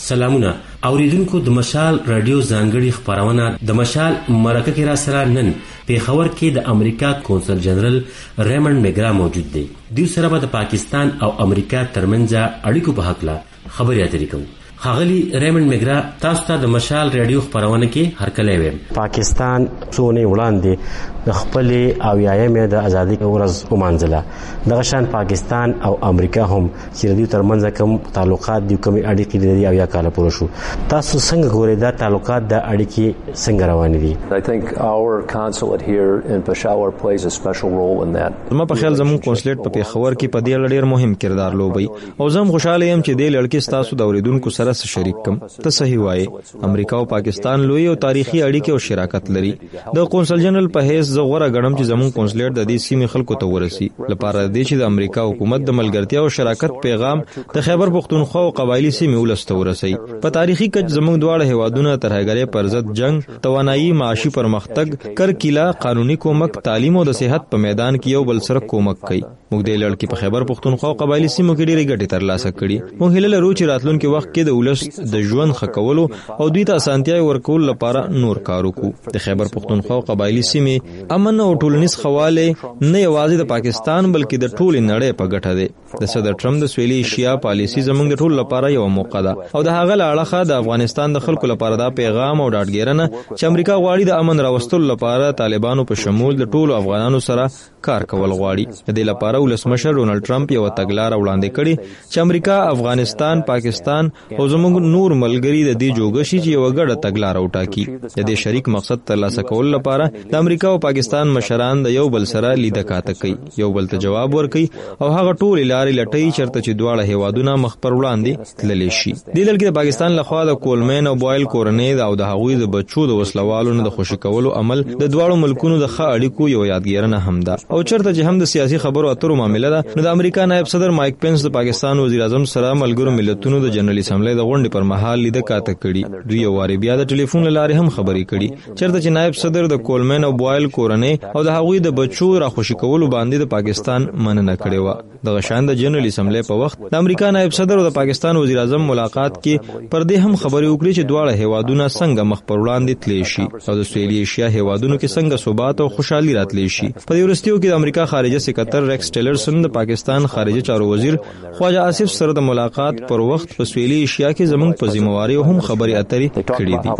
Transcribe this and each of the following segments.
سلامونه اوریدونکو د مشال رادیو ځانګړي خبرونه د مشال مرکه کې را سره نن پیښور کې د امریکا کونسل جنرال ریمنډ میګرا موجود دی. دوی سره به د پاکستان او امریکا ترمنځ اړیکو په حق لا خبرې اترې کوي. خاغلی ریمنډ میګرا تاسو ته د مشال رادیو خبرونه کې هرکلی ویم. پاکستان څونه وړاندې د خپل او یایم د ازادي ورځ ومانځله. دغه شان پاکستان او امریکا هم چې دوی ترمنځ کوم تعلقات دي کوم اړیکې دي او یا کال پوره شو. تاسو څنګه ګورئ دا تعلقات د اړیکې څنګه روان دي؟ I think our consulate here in Peshawar plays a special role in that. ما په خیال زموږ کونسلیټ په پیښور کې په دې اړه ډېر مهم کردار لوبي او زه خوشاله یم چې دې لړکې تاسو د اوریدونکو سره شریک کم. ته صحیح وایې، امریکا او پاکستان لوی او تاریخي اړیکې او شراکت لري. د قونسل جنرال په حیث زه غوړه غړم چې زموږ کونسلیټ د دې سیمې خلکو ته ورسي لپاره د دې چې د امریکا حکومت د ملګرتیا او شراکت پیغام د خیبر پختونخوا او قبایلی سیمې ولسته ورسي. په تاریخي کچ زموږ دواړه هیوادونه ترهګرۍ پر ضد جنگ، توانایي، معاشي پرمختګ، کرکیلا، قانوني کومک، تعلیم او د صحت په میدان کې یو بل سره کومک کوي. موږ د لړکې په خیبر پختونخوا او قبایلی سیمو کې ډېرې ګټې ترلاسه کړې. موږ هیله لرو چې راتلونکي وخت کې د ولس د ژوند ښه او دوی ته اسانتیاوي ورکول لپاره نور کار وکړو. د خیبر پختونخوا او قبایلی سیمې امن او ټولنیز خواله نه یوازې د پاکستان بلکې د ټولې نړۍ په ګټه ده. د صدر ټرمپ د سویلي ایشیا پالیسي زموږ د ټولو لپاره یو موقع ده او د هغه لاړه د افغانستان د خلکو لپاره دا پیغام او ډاډګیرنه چې امریکا غواړي د امن راوستلو لپاره طالبانو په شمول د ټولو افغانانو سره کار کول غواړي. د دې لپاره ولسمشر ډونالد ټرمپ یو تګلارې وړاندې کړې چې امریکا، افغانستان، پاکستان او زموږ نور ملګری د دې جوګشي چې یو غړ تګلارې وټاکي. د دې شریک مقصد ترلاسه کول لپاره د امریکا او پاکستان مشران د یو بل سره لیده کاته کوي، یو بل ته جواب ورکوي او هغه ټول لارې لټي چرته چې دواړه هیوادونه مخ پر وړاندې تللی شي. د دې لړ کې د پاکستان لخوا د کولمن او بوایل کورنۍ او د هغوی د بچو د وسلوالو د خوشی کولو عمل د دواړو ملکونو د ښه اړیکو یو یادګیرنه هم ده. او چرته چې هم د سیاسي خبرو اترو معاملې ده، نو د امریکا نائب صدر مایک پنس د پاکستان وزیر اعظم سره ملګرو ملتونو د جنرال اسمبلی د غونډې پر مهال لیده کاته کړي. دوی یو واری بیا د ټلیفون لارې هم خبرې کړي چرته چې نائب صدر د کولمن او بوایل کورنۍ او د هغوی د بچو را خوشی کولو باندې د پاکستان مننه کړې و. د غشان د جنرال اسمبلی په وخت د امریکا نائب صدر او د پاکستان وزیر اعظم ملاقات کې پر دې هم خبرې وکړي چې دواړه هیوادونه څنګه مخ پر وړاندې تللی شي او د سویلي ایشیا هیوادونو کې څنګه ثبات او خوشحالي راتلی شي. په دې ورستیو کې د امریکا خارجه سکرټر ریکس ټیلرسن د پاکستان خارجه چارو وزیر خواجه آصف سره د ملاقات پر وخت په سویلي ایشیا کې زموږ په ذمہواری هم خبرې اترې کړې دي.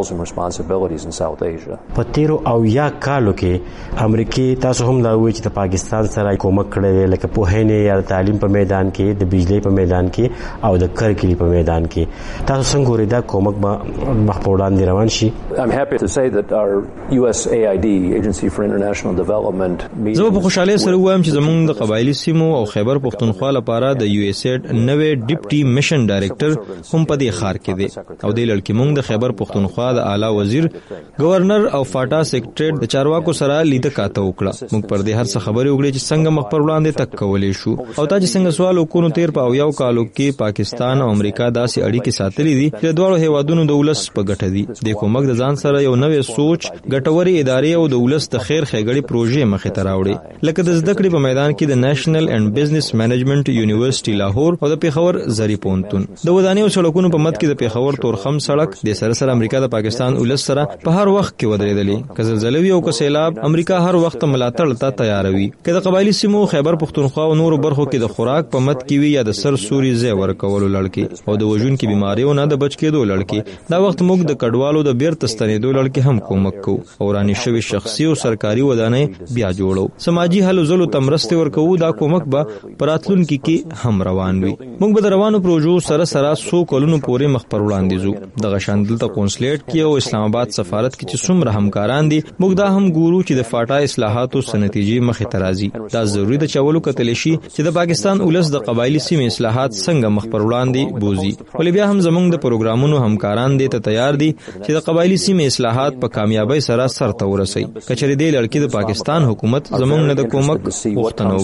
په تیرو او یا کالو کې امریکای تاسو هم دا وایي چې د پاکستان سره کومک کړی دی، لکه پوهنې یا تعلیم په میدان کې، د بجلی په میدان کې او د کرکلی په میدان کې. تاسو څنګه ګورئ دا کومک به مخ په وړاندې روان شي؟ I'm happy to say that our USAID Agency for International Development زه په خوشاله سره وایم چې زموږ د قبایلی سیمو او خیبر پختونخوا لپاره د USAID نوې ډیپټي میشن ډایریکټر هم په دې ښار کې دی او د لړکې موږ د خیبر پختونخوا د اعلی وزیر، گورنر او فاټا سیکریټریټ د چارواکو سره لیده کاته وکړه. موږ پر دې هر څه خبرې وکړې چې څنګه مخ پر وړاندې تک کولای شو. او تا چې څنګه سوال وکړو تیر په یو کالو کې پاکستان او امریکا داسې اړیکې ساتلې دي چې دواړو هیوادونو د ولس په ګټه دي. د کومک د ځان سره یو نوې سوچ، ګټوري ادارې او د ولس د خیر ښېګړې پروژې مخې ته راوړي، لکه د زده کړې په میدان کې د نېشنل اینڈ بزنس مینجمنت یونیورسيټي لاهور او د پیښور زری پونتون، د ودانیو سړکونو په مد کې د پیښور تورخم سړک. د سره امریکا د پاکستان ولس سره په هر وخت کې ودرېدلې، که زلزلې وي او که سیلاب، امریکا هر وخت ملاتړ ته تیار وي. که د قبایلی سیمو خیبر پختونخوا او نورو برخو کې د خوراک په مد کې وي یا د سر سوري ځای ورکولو لړکې او د وژونکو بیماریو نه د بچ کېدو لړکې، دا وخت موږ د کډوالو د بیرته ستنېدو لړکې هم کومک کوو او راني شوی شخصي او سرکاري ودانۍ بیا جوړو. سماجی هلو ځلو تمرستې ورکوو. دا کومک به پراتلونکو کې هم روان وي. موږ به د روانو پروژو سره څو کلونو پورې مخ پر وړاندې ځو. د غشان دلته کونسلیټ کې او اسلام آباد سفارت کې چې څومره همکاران دي، موږ دا هم ګورو چې د فاټا اصلاحاتو سنتیجې مخې ته راځي. دا ضروري ده چې اولو کتل شي چې د پاکستان ولس د قبایلی سیمې اصلاحات څنګه مخ پر وړاندې بوزي. ولې بیا هم زموږ د پروګرامونو همکاران دي ته تیار دي چې د قبایلی سیمې اصلاحات په کامیابی سره سرته ورسي. کچری دې لړکې د پاکستان حکومت زموږ نه د کومک غوښتنه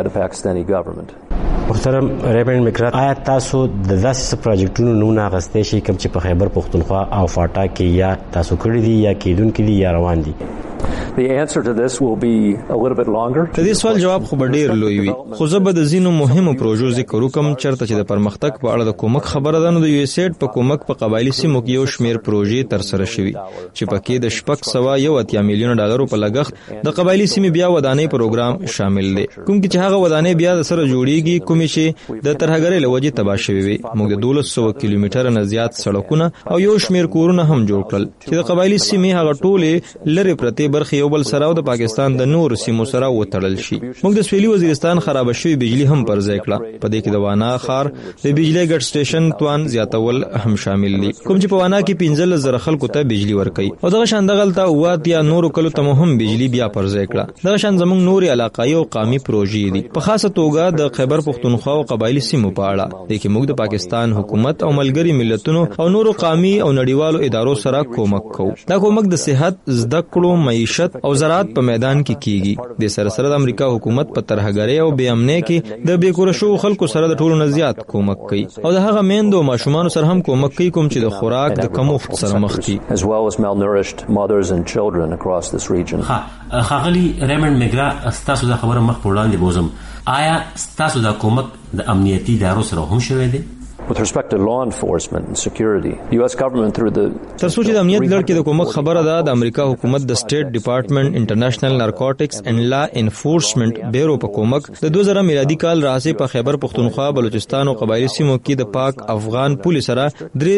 وکړي. محترم ریمنډ میګرا، آیا تاسو د داسې پروجیکټونو نومونه اخیستی شئ کوم چې په خیبر پختونخوا او فاټا کې یا تاسو کړی دي یا کېدونکي دي یا روان دي؟ The answer to this will be a little bit longer. د دې سوال جواب خو ډیر لوی وي، خو زه به د ځینو مهمو پروژو ذکر وکم چرته چې د پرمختګ په اړه د کومک خبره ده. نو د یو اس ایډ په کومک په قبایلی سیمو کې یو شمیر پروژې تر سره شوي چې پکې د 681 میلیون ډالرو په لګښت د قبایلی سیمې بیا ودانۍ پروګرام شامل دی، کوم چې هغه ودانۍ بیا د سره جوړیږي کومې چې د ترهګرۍ له وجې تباه شوي وي. موږ د 1200 کیلومتره نه زیات سړکونه او یو شمیر کورونه هم جوړ کړل چې د قبایلی سیمې هغه ټولې لري پرتې برخې یو بل سره او د پاکستان د نور سیمو سره وتړل شي. موږ د سویلي وزیرستان خراب شوی بجلی هم پر ځای کړه، په دې کې د وانا خار د بجلی ګډ سټیشن توان زیاتول هم شامل دي، کوم چې په وانا کې 15,000 خلکو ته بجلی ورکړي او دغه شان دغلته وات یا نور کلو ته هم بجلی بیا پر ځای کړه. دغه شان زموږ نور علاقايي او قومي پروژې دي، په خاصه توګه د خیبر پختونخوا او قبایلی سیمو په اړه، د کې موږ د پاکستان حکومت او ملګری ملتونو او نورو قومي او نړیوالو ادارو سره کومک کوو. دا کومک د صحت، زده کړو، معیشت او زراعت په میدان کې کیږي. د سره سره د امریکا حکومت په ترهګرۍ او بې امنۍ کې د بیکوره شو خلکو سره د ټولو نه زیات کومک کوي او د هغه میندو او ماشومان سره هم کومک کوي کوم چې د خوراک د کمښت سره مخ دي. as well as malnourished mothers and children across this region. خاغلی ریمنډ میګرا، ستاسو د خبره مخ په وړاندې بوزم، آیا ستاسو د کومک د امنیتي ادارو سره هم شوی دی؟ With respect to law enforcement and security, the US government through the ترڅو چې د امنیت لړ کې د کومک خبره ده، د امریکا حکومت د سټیټ ډپارټمنټ انټرنیشنل نارکوټکس اینڈ لا انفورسمنت بیورو په کومک د 2000 میلادي کال راځي په خیبر پختونخوا، بلوچستان او قبایلی سیمو کې د پاک افغان پولیس سره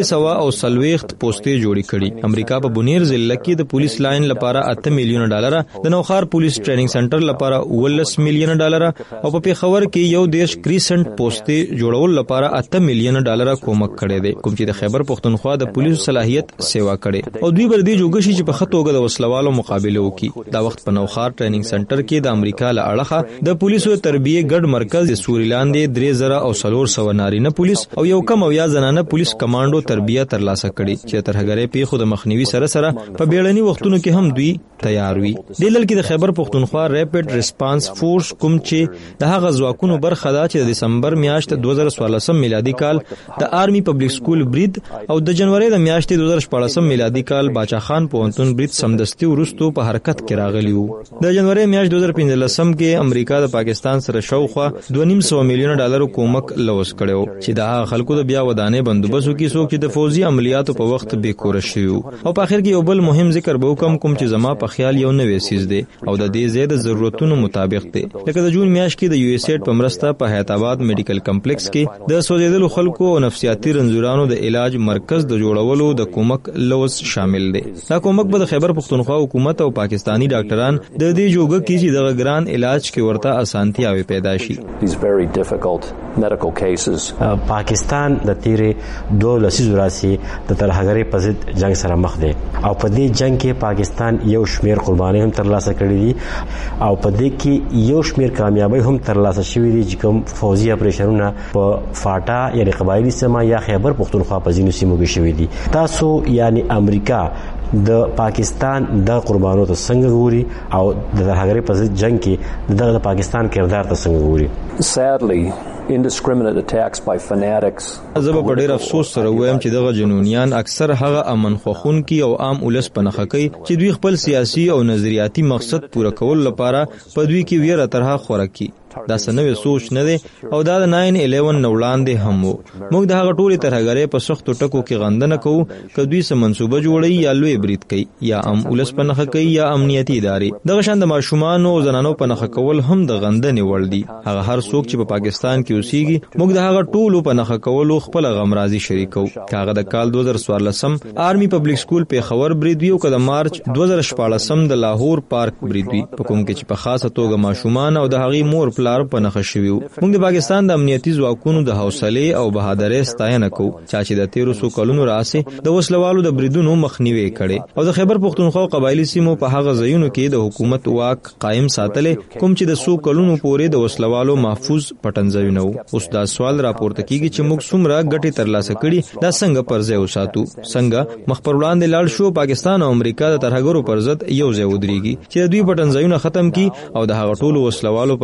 340 پوسټې جوړې کړي. امریکا په بونیر ضلع کې د پولیس لاین لپاره 8 میلیون ډالر، د نوخار پولیس ټریننګ سنټر لپاره 19 میلیون ډالر او په پیښور کې یو دیش کریسنټ پوسټې جوړول لپاره 8 میلیون ډالر کومک کړي دي، کوم چې د خیبر پختونخوا د پولیسو صلاحیت سیوا کړي او دوی بر دې جوګشي چې په خطوګه د وسلوالو مقابله وکړي. دا وخت په نوخار ټریننګ سنټر کې د امریکا له اړخه د پولیسو تربیه ګډ مرکز د سوریلاندې 3,400 نارینه پولیس او یو کم او یا زنانه پولیس کمانډو تربیه ترلاسه کړي چې ترهګرۍ پیښو د مخنیوي سره سره په بیړني وختونو کې هم دوی تیار وي. د لړ کې د خیبر پختونخوا ریپډ ریسپانس فورس کوم چې د هغه ځواکونو برخه ده چې د دسمبر میاشت 2014 میلادي کال د آرمی پبلک سکول برید او د جنوري د میاشتې 2014 میلادي کال باچا خان پوهنتون برید سمدستي ورستو په حرکت کې راغلی وو. د جنوري میاشت 2015 کې امریکا د پاکستان سره شاوخوا 2.5 میلیون ډالر کومک لوس کړو چې د خلکو د بیا ودانې بندوبست کې څوک چې د فوزي عملیاتو په وخت بیکور شي. او په اخر کې یو بل مهم ذکر به وکم کوم چې زما په خیال یو نوې سیز دی او د دې زیات ضرورتونو مطابق دی، لکه د جون میاشت کې د یو اس ایډ په مرسته په حیات آباد میډیکل کمپلیکس کې د سوځیدلو خلکو او نفسیاتي رنځورانو د علاج مرکز د جوړولو د کومک لوس شامل دی. دا کومک به د خیبر پختونخوا حکومت او پاکستانی ډاکټران د دې جوګه کې چې د ګران علاج کې ورته اسانتیاوي پیدا شي. پاکستان د تیرې 2 لسیزو راځي د ترهګرۍ په ضد جنگ سره مخ دی او په دې جنگ کې پاکستان یو شمیر قرباني هم ترلاسه کړې دي او په دې کې یو شمیر کامیابی هم ترلاسه شوې دي چې کوم فوزي اپریشنونه په فاټا یعنی قبایلی سیمه یا خیبر پختونخوا په ځینو سیمو کې شوې دي. تاسو یعنی امریکا د پاکستان د قربانو ته څنګه ګوري او د ترهګرۍ په ضد جنگ کې د پاکستان کردار ته څنګه ګوري؟ Sadly, indiscriminate attacks by fanatics. زه به ډېر افسوس سره وایم چې دغه جنونیان اکثر هغه امن خوښونکي او عام ولس په نښه کوي چې دوی خپل سیاسي او نظریاتي مقصد پوره کول لپاره په دوی کې ویره طرحه خوره کوي. دا سنوي سوچ نه دی او دا د 9/11 نوړاندې هم وو. موږ د هغه ټولې ترهګرۍ په سختو ټکو کې غندنه کوو که دوی سم منصوبه جوړي یا لوی برید کوي یا ام ولس په نښه کوي یا امنیتي ادارې. دغه شان د ماشومان او زنانو په نښه کول هم د غندنې وړ دي. هغه هر څوک چې په پاکستان کې اوسېږي موږ د هغه ټولو په نښه کولو خپل غمرازي شریکو. کاغه د کال 2014 آرمی پبلک سکول پیښور برید وی او که د مارچ 2014 د لاهور پارک برید وی په کوم کې چې په خاصه توګه ماشومان او د هغې مور پلار په نښه شوي. موږ د پاکستان د امنیتي ځواکونو د حوصلې او بهادرۍ ستاینه کوو چې د 1300 کلونو راهیسې د وسلوالو د بریدونو مخنیوي کړي او د خیبر پختونخوا او قبایلی سیمو په هغه ځایونو کې د حکومت واک قائم ساتلې کوم چې د 100 کلونو پورې د وسلوالو محفوظ پټنځایونه وو. اوس دا سوال راپورته کیږي چې موږ څومره ګټې ترلاسه کړي دا څنګه پر ځای وساتو، څنګه مخ پر وړاندې لاړ شو پاکستان او امریکا د ترهګرو پر ضد یو ځای ودرېږي چې دوی پټنځایونه ختم کړي او د هغه ټولو وسلوالو پر ضد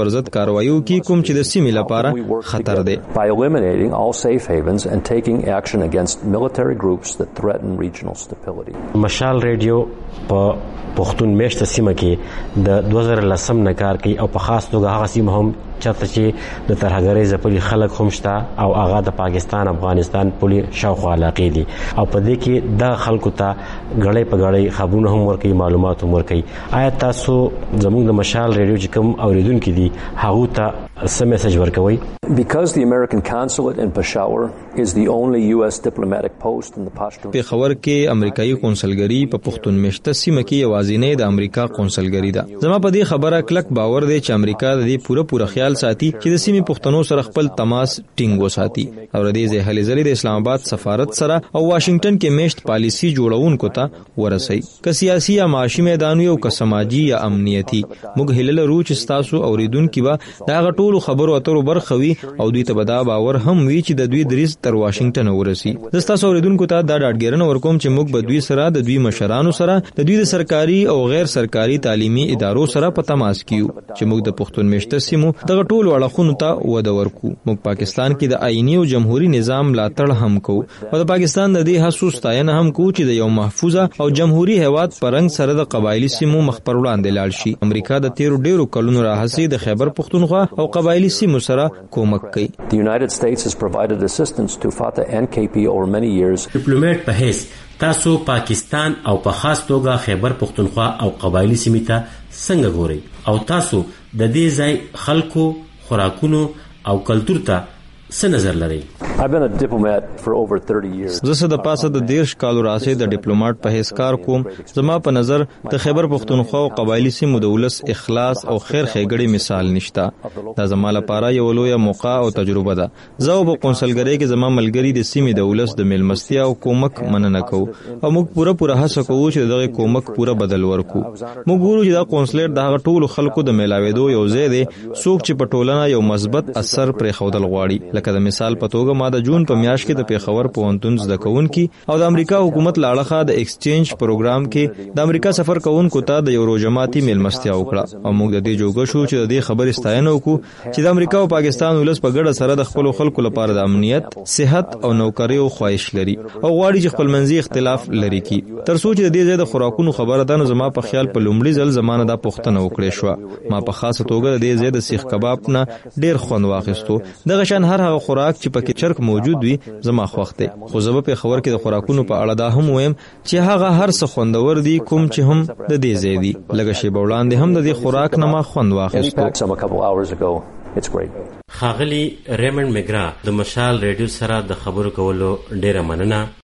کاروایو کې کوم چې د سیمې لپاره خطر دی. By eliminating all safe havens and taking action against military groups that threaten regional stability. مشال ریډیو په پښتون میشته سیمه کې د 2010 نه کار کوي او په خاص توګه هغه سیمه هم چاته چې د ترهګرۍ ځپلي خلک هم شته او هغه د پاکستان افغانستان پولي شاوخوا علاقې دي او په دې کې د خلکو ته غړې په غړې خبرونه هم ورکوي معلومات هم ورکوي. آیا تاسو زموږ د مشال ریډیو چې کوم اوریدونکو دي هغه ته څه میسج ورکوي؟ Because the American consulate in Peshawar is the only U.S. diplomatic post in the Pashtun. په خبر کې امریکایي قونسلګری په پښتون میشته سیمه کې یوازینی د امریکا قونسلګری ده. زما په دې خبره کلک باور دی چې امریکا د دې پوره خیال ساتي چې د سیمې پښتنو سره خپل تماس ټینګ وساتي او د دې ځای هلې د اسلام آباد سفارت سره او واشنگټن کې میشت پالیسی جوړونکو ته ورسي. که سیاسي یا معاشي میدان یو که سماجی یا امنیتي موږ هلل روچ تاسو اوریدونکو به دا غټولو خبرو اترو برخوي او دوی ته دا باور هم وی چې د دوی دریس تر واشنگټن ورسي. د تاسو اوریدونکو ته دا ډاډګرنه ورکوم چې موږ به دوی سره د دوی مشرانو سره د دوی د سرکاري او غیر سرکاري تعلیمي ادارو سره په تماس کیو چې موږ د پښتون میشته سیمو د ټولو اړخونو ته وده ورکو. موږ پاکستان کې د آئینی او جمهوریت نظام ملاتړ هم کوو او د پاکستان د دې هڅو ستاینه هم کوو چې د یو محفوظه او جمهوریت هیواد پرنګ سره د قبایلی سیمو مخ پر وړاندې لاړ شي. امریکا د تیرو ډیرو کلونو راهسي د خیبر پختونخوا او قبایلی سیمو سره کومک کوي. The United States has provided assistance to FATA and KP over many years. ډیپلوماټ په هیڅ تاسو پاکستان او په خاص توګه خیبر پختونخوا او قبایلی سیمې ته څنګه ګورئ او تاسو د دې ځای خلکو خوراکونو او کلتور ته څه نظر لرئ؟ I've been a diplomat for over 30 years. زه د پاسه د 10 کالو راځي د ډیپلوماټ په هیڅ کار کوم. زما په نظر د خیبر پختونخوا او قبایلی سیمو د ولس اخلاص او خیر ښېګړې مثال نشته. دا زما لپاره یو لوی موقع او تجربه ده. زه په قونسلګری کې زما ملګری د سیمې د ولس د میلمستیا او کومک مننه کوو او موږ پوره هڅه کوو چې دغه کومک پوره بدل ورکو. موږ ګورو چې دا قونسلر د هغه ټولو خلکو د میلاوېدو یو ځای دی څوک چې په ټولنه یو مثبت اثر پرې خودل غواړي. لکه د مثال په توګه ما د جون په میاشت کې د پیښور پوهنتون زده کوونکي او د امریکا حکومت لاړخه د ایکسچینج پروګرام کې د امریکا سفر کوونکو ته د یو روزماتي میلمستیا وکړه او موږ د دې جوګه شو چې د دې خبرې ستاینه وکړو چې د امریکا او پاکستان ولس په ګډه سره د خپل خلکو لپاره د امنیت، صحت او نوکری او خواهش لري او غواړي چې خپل منځي اختلاف لري کی. تر څو چې د دې ځای د خوراکونو خبره ده نو زما په خیال په لومړي ځل زمانه دا پوښتنه وکړې شو. ما په خاصه توګه د دې ځای د سیخ کباب نه ډیر خوند واخیستو. دغه شان هر هغه خوراک چې پکې چرګ موجود وي زما خوښ دی. خو زه په خبر کې د خوراکونو په اړه دا هم وایم چې هغه هر څه خوندور دي کوم چې هم د دې ځای دي. لکه شی بولاندې هم د دې خوراک نه ما خوند واخیستو. خاغلی ریمنډ میګرا د مشال ریډیو سره د خبرو کولو ډیره مننه.